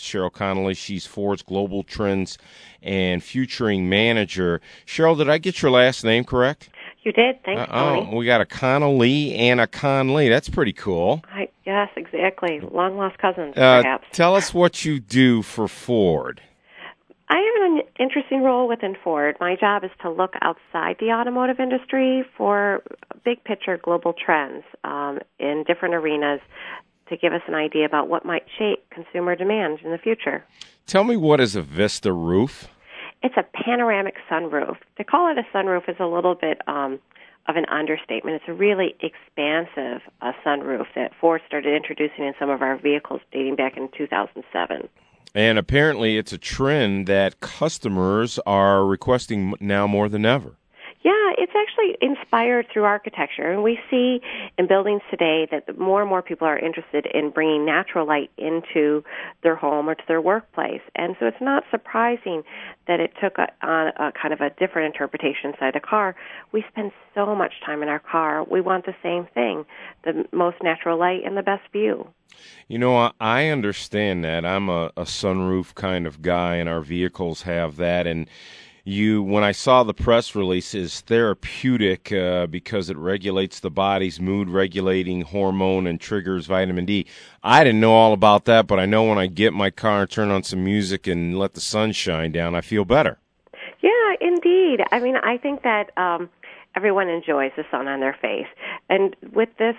Cheryl Connolly. She's Ford's Global Trends and Futuring Manager. Cheryl, did I get your last name correct? You did. Thanks, Tony. We got a Connolly and a Conley. That's pretty cool. Yes, exactly. Long-lost cousins, perhaps. Tell us what you do for Ford. I have an interesting role within Ford. My job is to look outside the automotive industry for big-picture global trends in different arenas to give us an idea about what might shape consumer demand in the future. Tell me, what is a Vista roof? It's a panoramic sunroof. To call it a sunroof is a little bit of an understatement. It's a really expansive sunroof that Ford started introducing in some of our vehicles dating back in 2007. And apparently it's a trend that customers are requesting now more than ever. Yeah, it's actually inspired through architecture. And we see in buildings today that more and more people are interested in bringing natural light into their home or to their workplace. And so it's not surprising that it took on a kind of a different interpretation inside the car. We spend so much time in our car. We want the same thing, the most natural light and the best view. You know, I understand that. I'm a sunroof kind of guy, and our vehicles have that. And when I saw the press release, is therapeutic because it regulates the body's mood-regulating hormone and triggers vitamin D. I didn't know all about that, but I know when I get in my car and turn on some music and let the sun shine down, I feel better. Yeah, indeed. I mean, I think that everyone enjoys the sun on their face. And with this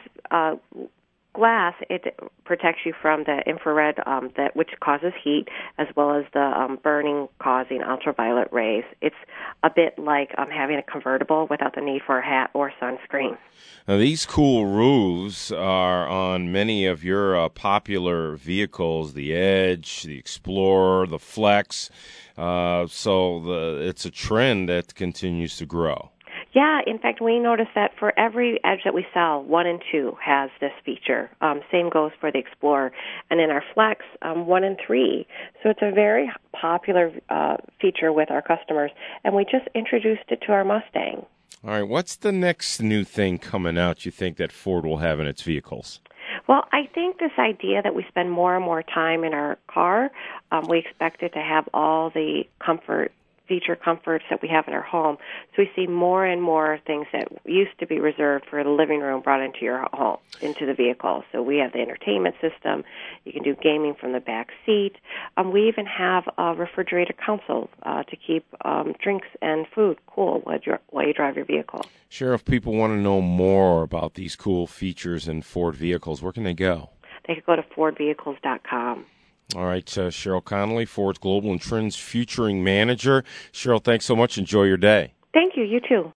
glass, it protects you from the infrared, which causes heat, as well as the burning causing ultraviolet rays. It's a bit like having a convertible without the need for a hat or sunscreen. Now, these cool roofs are on many of your popular vehicles, the Edge, the Explorer, the Flex. So it's a trend that continues to grow. Yeah, in fact, we notice that for every Edge that we sell, 1 and 2 has this feature. Same goes for the Explorer. And in our Flex, 1 and 3. So it's a very popular feature with our customers. And we just introduced it to our Mustang. All right, what's the next new thing coming out you think that Ford will have in its vehicles? Well, I think this idea that we spend more and more time in our car, we expect it to have all the feature comforts that we have in our home. So we see more and more things that used to be reserved for the living room brought into your home, into the vehicle. So we have the entertainment system. You can do gaming from the back seat. We even have a refrigerator console to keep drinks and food cool while you drive your vehicle. Sure, if people want to know more about these cool features in Ford vehicles, where can they go? They could go to FordVehicles.com. All right, Cheryl Connolly, Ford's Global and Trends Futuring Manager. Cheryl, thanks so much. Enjoy your day. Thank you. You too.